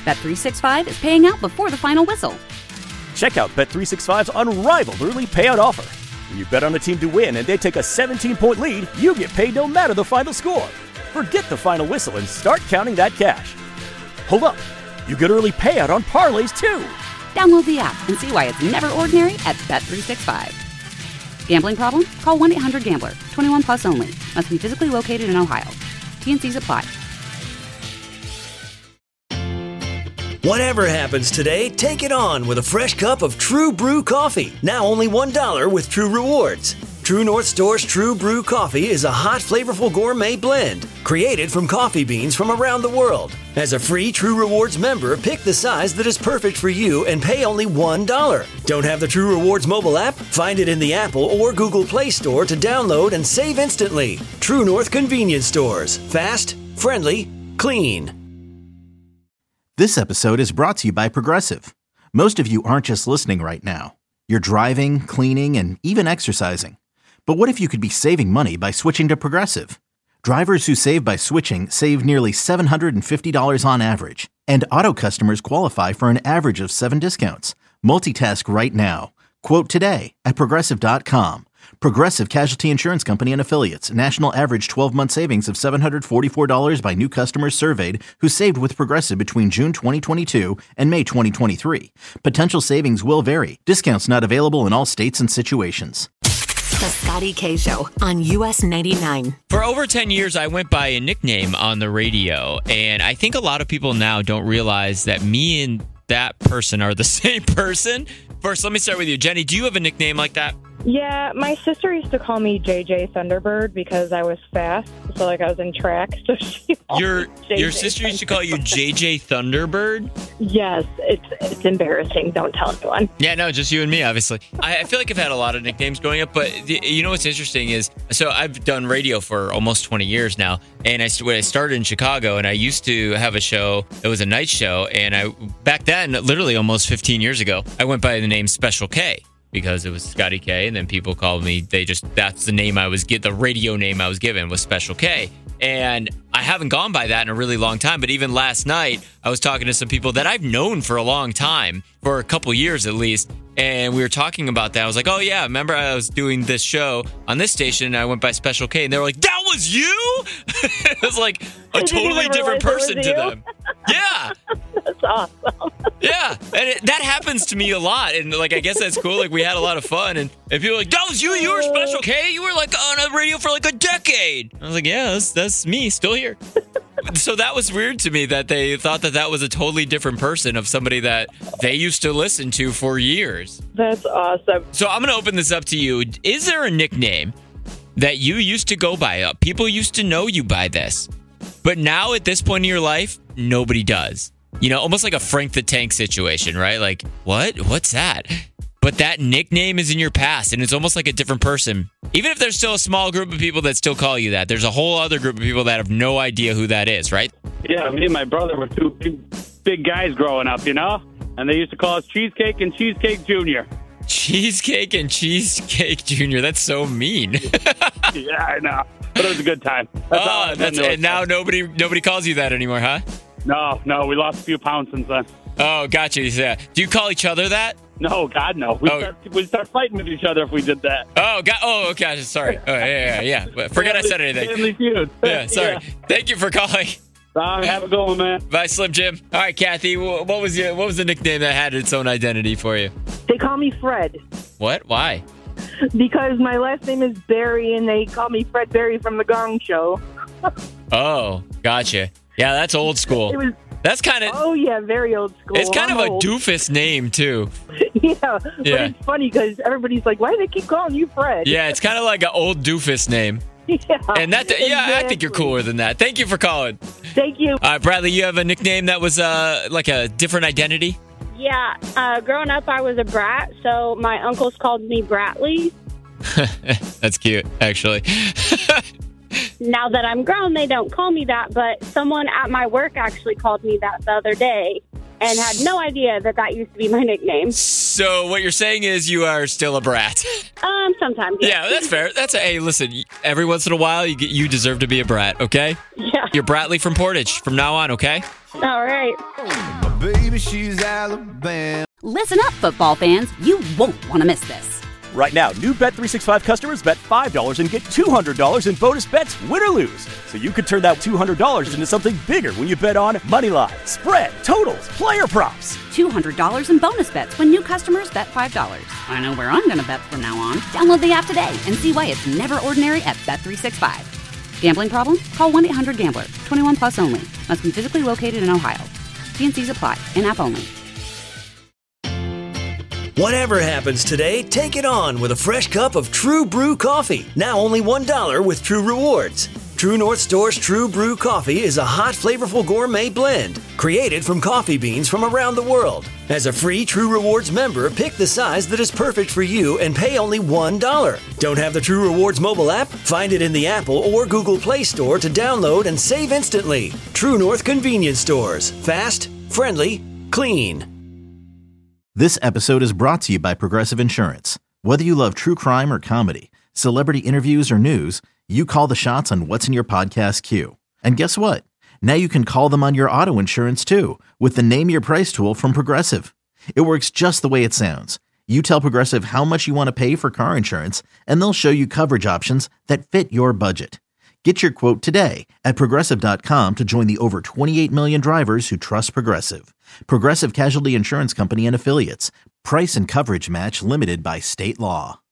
Bet365 is paying out before the final whistle. Check out Bet365's unrivaled early payout offer. When you bet on a team to win and they take a 17-point lead, you get paid no matter the final score. Forget the final whistle and start counting that cash. Hold up. You get early payout on parlays, too. Download the app and see why it's never ordinary at Bet365. Gambling problem? Call 1-800-GAMBLER. 21 plus only. Must be physically located in Ohio. T&Cs apply. Whatever happens today, take it on with a fresh cup of True Brew coffee. Now only $1 with True Rewards. True North Store's True Brew coffee is a hot, flavorful gourmet blend created from coffee beans from around the world. As a free True Rewards member, pick the size that is perfect for you and pay only $1. Don't have the True Rewards mobile app? Find it in the Apple or Google Play Store to download and save instantly. True North Convenience Stores. Fast, friendly, clean. This episode is brought to you by Progressive. Most of you aren't just listening right now. You're driving, cleaning, and even exercising. But what if you could be saving money by switching to Progressive? Drivers who save by switching save nearly $750 on average. And auto customers qualify for an average of 7 discounts. Multitask right now. Quote today at Progressive.com. Progressive Casualty Insurance Company and Affiliates. National average 12-month savings of $744 by new customers surveyed who saved with Progressive between June 2022 and May 2023. Potential savings will vary. Discounts not available in all states and situations. The Scotty K Show on US 99. For over 10 years, I went by a nickname on the radio, and I think a lot of people now don't realize that me and that person are the same person. First, let me start with you. Jenny, do you have a nickname like that? Yeah, my sister used to call me JJ Thunderbird because I was fast, so like I was in track. So she Your sister used to call you JJ Thunderbird? Yes, it's embarrassing. Don't tell anyone. Yeah, no, just you and me, obviously. I feel like I've had a lot of nicknames growing up, but you know what's interesting is, so I've done radio for almost 20 years now, and I started in Chicago, and I used to have a show. It was a night show, and back then, literally almost 15 years ago, I went by the name Special K. Because it was Scotty K, and then people called me, that's the name the radio name I was given was Special K. And I haven't gone by that in a really long time, but even last night, I was talking to some people that I've known for a long time, for a couple years at least, and we were talking about that. I was like, oh yeah, remember I was doing this show on this station, and I went by Special K, and they were like, that was you? It was like a totally different person to them. Yeah. That's awesome. Yeah, and that happens to me a lot, and like I guess that's cool. Like we had a lot of fun, and people were like, "That was you. You were Special K. You were like on a radio for like a decade." I was like, "Yeah, that's me, still here." So that was weird to me that they thought that was a totally different person of somebody that they used to listen to for years. That's awesome. So I'm gonna open this up to you. Is there a nickname that you used to go by? People used to know you by this, but now at this point in your life, nobody does. You know, almost like a Frank the Tank situation, right? Like, what? What's that? But that nickname is in your past, and it's almost like a different person. Even if there's still a small group of people that still call you that, there's a whole other group of people that have no idea who that is, right? Yeah, me and my brother were two big guys growing up, you know? And they used to call us Cheesecake and Cheesecake Jr. Cheesecake and Cheesecake Jr. That's so mean. Yeah, I know. But it was a good time. And now nobody calls you that anymore, huh? No, we lost a few pounds since then. Oh, gotcha. Yeah. Do you call each other that? No, God, no. We'd start fighting with each other if we did that. Oh, God. Oh, okay. Sorry. Oh, yeah. Forget I said anything. Family feud. Yeah, sorry. Yeah. Thank you for calling. Have a good one, man. Bye, Slim Jim. All right, Kathy, what was the nickname that had its own identity for you? They call me Fred. What? Why? Because my last name is Barry, and they call me Fred Barry from The Gong Show. Oh, gotcha. Yeah, that's old school. That's kind of... Oh, yeah, very old school. It's kind of a doofus name, too. Yeah, but it's funny because everybody's like, why do they keep calling you Fred? Yeah, it's kind of like an old doofus name. Yeah. And exactly. I think you're cooler than that. Thank you for calling. Thank you. Bradley, you have a nickname that was like a different identity? Yeah, growing up, I was a brat, so my uncles called me Bratley. That's cute, actually. Now that I'm grown, they don't call me that, but someone at my work actually called me that the other day. and had no idea that used to be my nickname. So what you're saying is you are still a brat. Sometimes. Yeah, that's fair. Hey, listen, every once in a while you deserve to be a brat, okay? Yeah. You're Bratley from Portage from now on, okay? All right. Baby, she's Alabama. Listen up, football fans. You won't want to miss this. Right now, new Bet365 customers bet $5 and get $200 in bonus bets, win or lose. So you could turn that $200 into something bigger when you bet on money line, spread, totals, player props. $200 in bonus bets when new customers bet $5. I know where I'm going to bet from now on. Download the app today and see why it's never ordinary at Bet365. Gambling problem? Call 1-800-GAMBLER. 21 plus only. Must be physically located in Ohio. T&Cs apply. In-app only. Whatever happens today, take it on with a fresh cup of True Brew coffee. Now only $1 with True Rewards. True North Store's True Brew coffee is a hot, flavorful gourmet blend created from coffee beans from around the world. As a free True Rewards member, pick the size that is perfect for you and pay only $1. Don't have the True Rewards mobile app? Find it in the Apple or Google Play Store to download and save instantly. True North Convenience Stores. Fast, friendly, clean. This episode is brought to you by Progressive Insurance. Whether you love true crime or comedy, celebrity interviews or news, you call the shots on what's in your podcast queue. And guess what? Now you can call them on your auto insurance too with the Name Your Price tool from Progressive. It works just the way it sounds. You tell Progressive how much you want to pay for car insurance, and they'll show you coverage options that fit your budget. Get your quote today at Progressive.com to join the over 28 million drivers who trust Progressive. Progressive Casualty Insurance Company and Affiliates. Price and coverage match limited by state law.